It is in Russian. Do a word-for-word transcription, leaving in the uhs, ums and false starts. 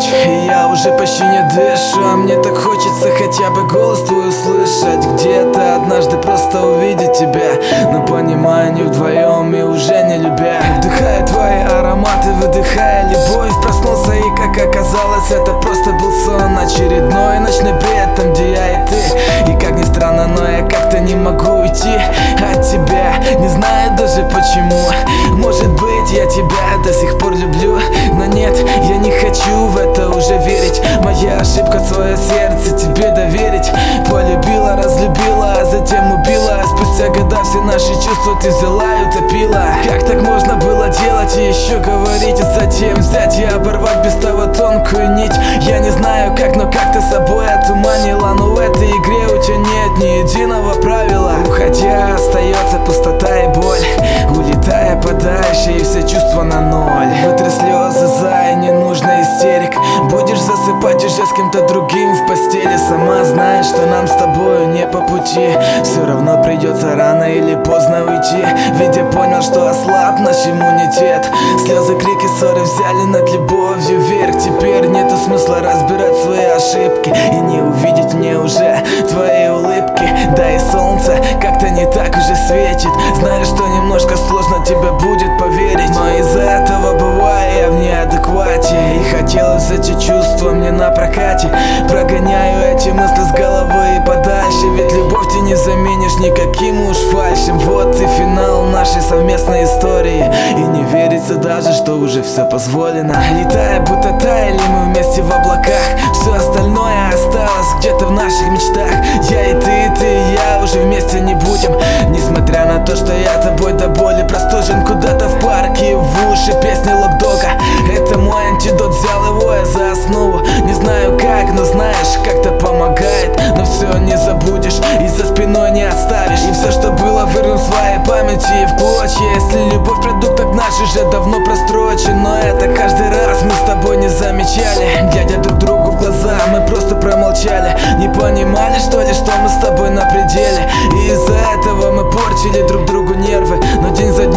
ночь, и я уже почти не дышу. А мне так хочется хотя бы голос твой услышать. Где-то однажды просто увидеть тебя, но понимаю, не вдвоем и уже не любя. Вдыхая твои ароматы, выдыхая любовь. Проснулся и, как оказалось, это просто был сон. Очередной ночной бред, там где я и ты. И как ни странно, но я как-то не могу уйти от тебя. Не знаю даже почему. Может быть, я тебя до сих пор люблю, но нет, я не хочу в это уже верить. Моя ошибка свое сердце тебе доверить. Полюбила, разлюбила, а затем убила. Спустя года все наши чувства ты взяла и утопила. Как так можно было делать и еще говорить, а затем взять и оборвать без того тонкую нить? Я не знаю как, но как ты собой отуманила. Но в этой игре у тебя нет ни единого правила. Уходя, остается пустота и боль. Улетая подальше, и все чувства на ноль. Вытри слезы за, и не нужно истерик. Будешь засыпать уже с кем-то другим в постели. Сама знаешь, что нам с тобою не по пути. Все равно придется рано или поздно уйти. Ведь я понял, что ослаб наш иммунитет. Слезы, крики, ссоры взяли над любовью верх. Теперь нету смысла разбирать свои ошибки и не увидеть мне уже твои улыбки. Да и солнце как-то не так уже светит. Знаю, что немножко сложно тебе будет поверить, но из-за этого бываю я в неадеквате. И хотелось эти чувства мне на прокате. Прогоняю эти мысли с головы и подальше. Ведь любовь ты не заменишь никаким уж фальшем. Вот и финал нашей совместной истории. И не верится даже, что уже все позволено. Летая, будто таяли мы вместе в облаках. Все остальное осталось где-то в наших мечтах. Я и ты, и ты и я уже вместе не будем. Несмотря на то, что я тобой до боли простужен. Куда-то в парке, в уши песни Лобдога. Это мой антидот, взял его я за основу. Не знаю как, но знаешь, как-то помогает. Но все не забудешь и за спиной не оставишь. И все, что было, верну в своей памяти в клочья. Если любовь продукт, так наш уже давно прострочен. Но это каждый раз мы с тобой не замечали. Глядя друг другу в глаза, мы просто промолчали. Не понимали, что ли, что мы с тобой на пределе. И из-за этого мы портили друг другу нервы. Но день за